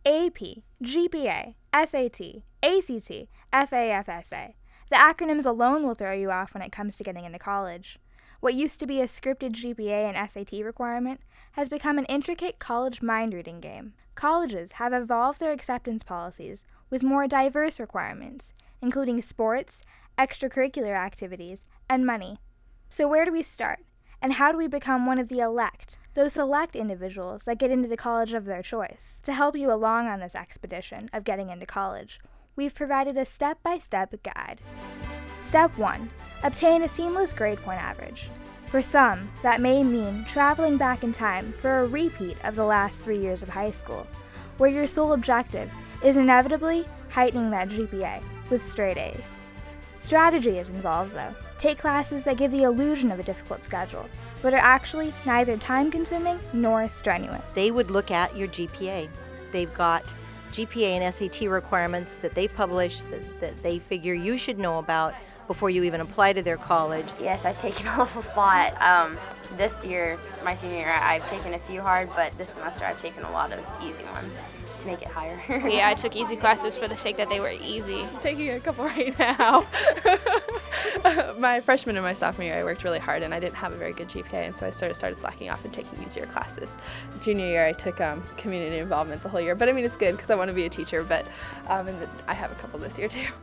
AP, GPA, SAT, ACT, FAFSA. The acronyms alone will throw you off when it comes to getting into college. What used to be a scripted GPA and SAT requirement has become an intricate college mind-reading game. Colleges have evolved their acceptance policies with more diverse requirements, including sports, extracurricular activities, and money. So where do we start? And how do we become one of the elect, those select individuals that get into the college of their choice? To help you along on this expedition of getting into college, we've provided a step-by-step guide. Step 1. Obtain a seamless grade point average. For some, that may mean traveling back in time for a repeat of the last 3 years of high school, where your sole objective is inevitably heightening that GPA with straight A's. Strategy is involved, though. Take classes that give the illusion of a difficult schedule, but are actually neither time-consuming nor strenuous. They would look at your GPA. They've got GPA and SAT requirements that they publish that they figure you should know about before you even apply to their college. Yes, I've taken a lot. This year, my senior year, I've taken a few hard, but this semester I've taken a lot of easy ones to make it higher. Yeah, I took easy classes for the sake that they were easy. I'm taking a couple right now. My freshman and my sophomore year, I worked really hard, and I didn't have a very good GPA, and so I started slacking off and taking easier classes. Junior year, I took community involvement the whole year, but I mean, it's good because I want to be a teacher, but and I have a couple this year too.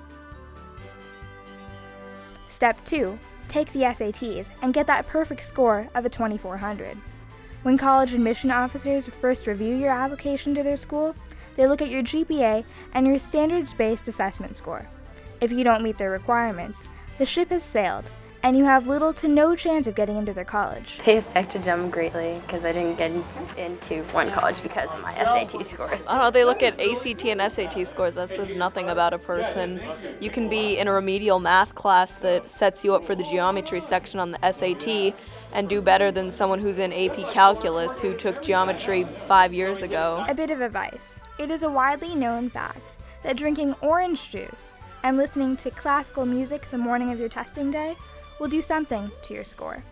Step 2. Take the SATs and get that perfect score of a 2400. When college admission officers first review your application to their school, they look at your GPA and your standards-based assessment score. If you don't meet their requirements, the ship has sailed, and you have little to no chance of getting into their college. They affected them greatly because I didn't get into one college because of my SAT scores. I don't know, they look at ACT and SAT scores. That says nothing about a person. You can be in a remedial math class that sets you up for the geometry section on the SAT and do better than someone who's in AP Calculus who took geometry 5 years ago. A bit of advice. It is a widely known fact that drinking orange juice and listening to classical music the morning of your testing day will do something to your score.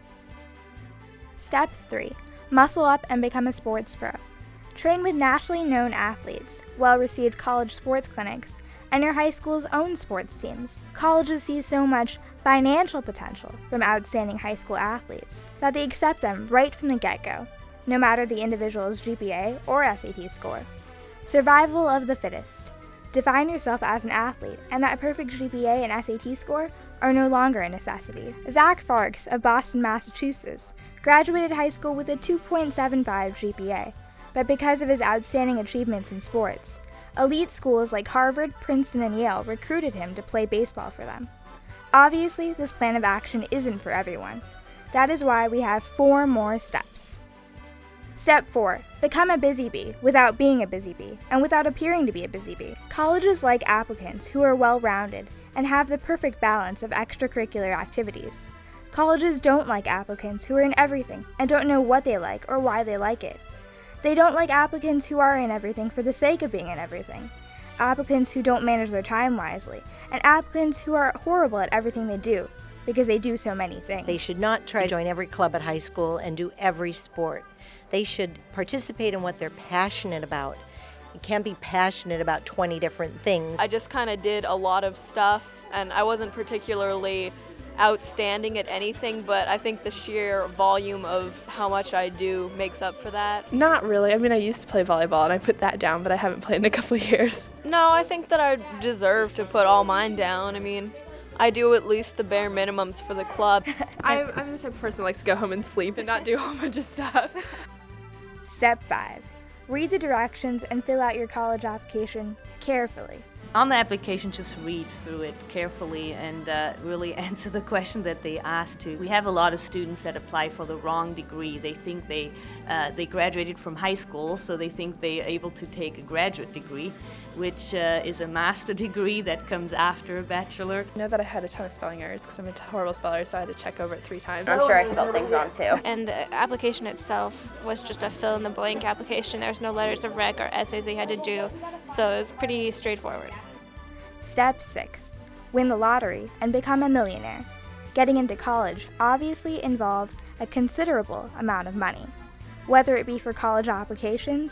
Step 3. Muscle up and become a sports pro. Train with nationally known athletes, well-received college sports clinics, and your high school's own sports teams. Colleges see so much financial potential from outstanding high school athletes that they accept them right from the get-go, no matter the individual's GPA or SAT score. Survival of the fittest. Define yourself as an athlete, and that perfect GPA and SAT score are no longer a necessity. Zach Farks of Boston, Massachusetts, graduated high school with a 2.75 GPA, but because of his outstanding achievements in sports, elite schools like Harvard, Princeton, and Yale recruited him to play baseball for them. Obviously, this plan of action isn't for everyone. That is why we have 4 more steps. Step 4. Become a busy bee without being a busy bee, and without appearing to be a busy bee. Colleges like applicants who are well-rounded and have the perfect balance of extracurricular activities. Colleges don't like applicants who are in everything and don't know what they like or why they like it. They don't like applicants who are in everything for the sake of being in everything, applicants who don't manage their time wisely, and applicants who are horrible at everything they do because they do so many things. They should not try to join every club at high school and do every sport. They should participate in what they're passionate about. You can't be passionate about 20 different things. I just kind of did a lot of stuff, and I wasn't particularly outstanding at anything, but I think the sheer volume of how much I do makes up for that. Not really. I mean, I used to play volleyball, and I put that down, but I haven't played in a couple of years. No, I think that I deserve to put all mine down. I mean, I do at least the bare minimums for the club. I'm the type of person that likes to go home and sleep and not do a whole bunch of stuff. Step 5. Read the directions and fill out your college application carefully. On the application, just read through it carefully and really answer the question that they ask to. We have a lot of students that apply for the wrong degree. They think they graduated from high school, so they think they're able to take a graduate degree, which is a master degree that comes after a bachelor. I know that I had a ton of spelling errors because I'm a horrible speller, so I had to check over it 3 times. I'm sure I spelled things wrong too. And the application itself was just a fill-in-the-blank application. There was no letters of rec or essays they had to do, so it was pretty straightforward. Step 6. Win the lottery and become a millionaire. Getting into college obviously involves a considerable amount of money, whether it be for college applications,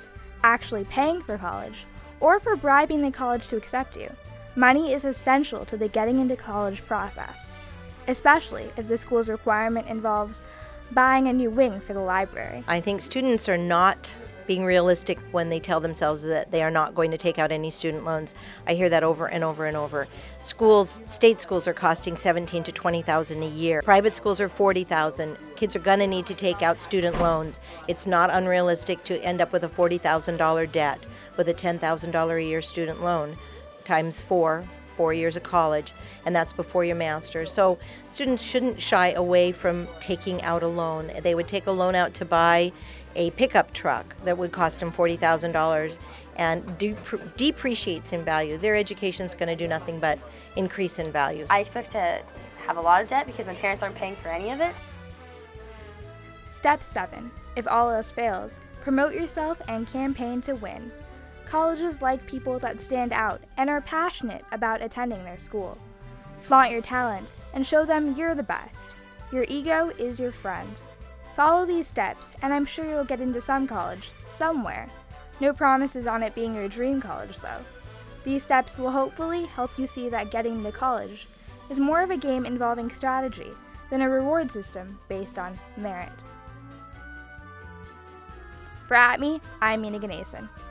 actually paying for college, or for bribing the college to accept you, money is essential to the getting into college process, especially if the school's requirement involves buying a new wing for the library. I think students are not being realistic when they tell themselves that they are not going to take out any student loans. I hear that over and over and over. Schools, state schools are costing $17,000 to $20,000 a year. Private schools are $40,000. Kids are going to need to take out student loans. It's not unrealistic to end up with a $40,000 debt with a $10,000 a year student loan times 4 years of college, and that's before your master's. So students shouldn't shy away from taking out a loan. They would take a loan out to buy a pickup truck that would cost them $40,000 and depreciates in value. Their education is going to do nothing but increase in value. I expect to have a lot of debt because my parents aren't paying for any of it. Step 7. If all else fails, promote yourself and campaign to win. Colleges like people that stand out and are passionate about attending their school. Flaunt your talent and show them you're the best. Your ego is your friend. Follow these steps and I'm sure you'll get into some college, somewhere. No promises on it being your dream college though. These steps will hopefully help you see that getting into college is more of a game involving strategy than a reward system based on merit. For At Me, I'm Mina Ganesan.